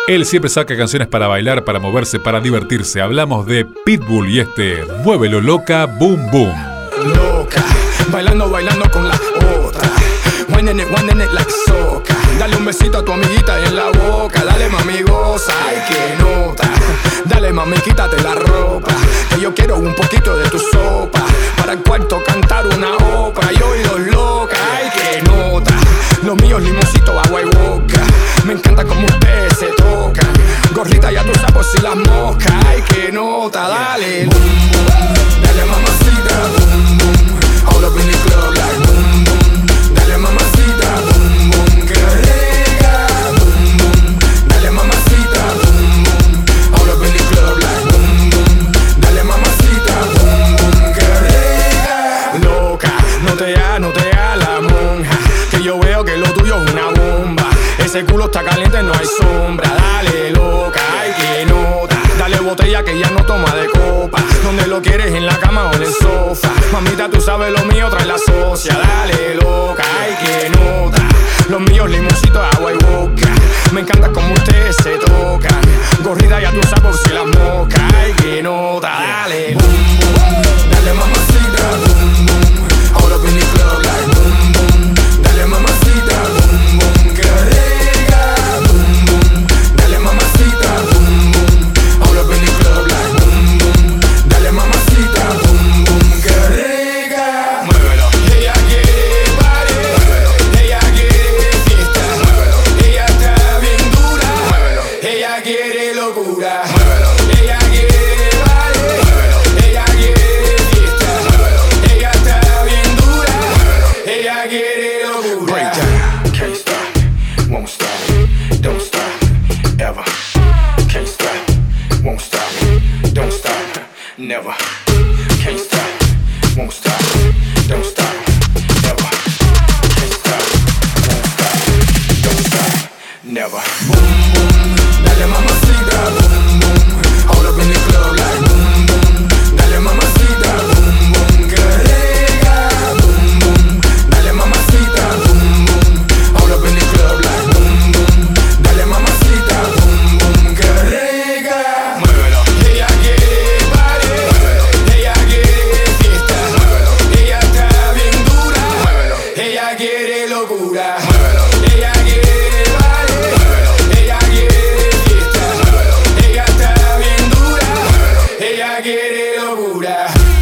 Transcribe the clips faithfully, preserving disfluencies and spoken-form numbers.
Él siempre saca canciones para bailar, para moverse, para divertirse. Hablamos de Pitbull y este Muévelo Loca, Boom Boom. Loca, bailando, bailando con la otra. Winding it, winding it like soca. Dale un besito a tu amiguita en la boca. Dale mami, goza, ay que nota. Dale mami, quítate la ropa, que yo quiero un poquito de tu sopa. Para el cuarto cantar una ópera. Yo y los locas, ay que nota. Los míos limoncitos, agua y boca. Me encanta como ustedes se tocan. Gorrita ya tú sabes si las moscas. Ay que nota, dale boom, boom. Dale mamacita, boom, boom. All up in the club like boom, boom. Dale mamacita, boom, boom. Que rica, boom, boom. Dale mamacita, boom, boom. All up in the club like boom, boom. Dale mamacita, boom, boom. Que rica. Loca, no te da, no te da la monja, que yo veo que lo tuyo es una bomba. Ese culo está caliente, no hay sombra. Dale loca, ay que nota. Dale botella que ya no toma de copa. Donde lo quieres, en la cama o en el sofá. Mamita, tú sabes lo mío, trae la socia. Dale loca, ay que nota. Los míos limoncitos, agua y boca. Me encanta como ustedes se tocan. Gorrida ya tú sabes si las moscas. Ay que nota, dale boom, boom. Dale mamacita, boom, boom. All up in the club like boom, boom. Dale mamacita, boom, boom. Que rica, boom, boom. Dale mamacita, boom, boom. All up in the club like boom, boom. Dale mamacita, boom, boom. Que rica. Muévelo. Ella quiere party. Muévelo. Ella quiere fiesta. Muévelo. Ella está bien dura. Muévelo. Ella quiere locura. Muévelo. Ella quiere party. Muévelo. Ella quiere fiesta. Muévelo. Ella está bien dura. Muévelo. Ella quiere locura. Break down. Can't stop. Won't stop. Don't stop. Ever. Can't stop. Won't stop. Don't stop. Never. Can't stop. Won't stop. Don't stop. Ever. Can't stop. Won't stop. Don't stop. Never. Boom, boom. Dale mamacita, boom, boom. All up in the club like boom, boom. Dale mamacita, boom, boom. Que rica, boom, boom. Dale mamacita, boom, boom. All up in the club like boom, boom. Dale mamacita, boom, boom. Que rica. Muévelo. Ella quiere party. Muévelo. Ella quiere fiesta. Muévelo. Ella está bien dura. Muévelo. Ella quiere locura. Muévelo. Ella quiere party. Muévelo. Ella quiere fiesta. Muévelo. Ella está bien dura. Muévelo. Ella quiere locura.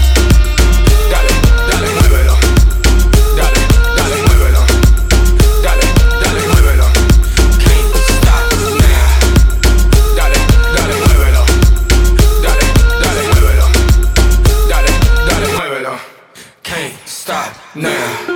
Dale, dale, muévelo. Dale, dale, muévelo. Dale, dale, muévelo. Can't stop now. Dale, dale, muévelo. Dale, dale, muévelo. Dale, dale, muévelo. Can't stop now.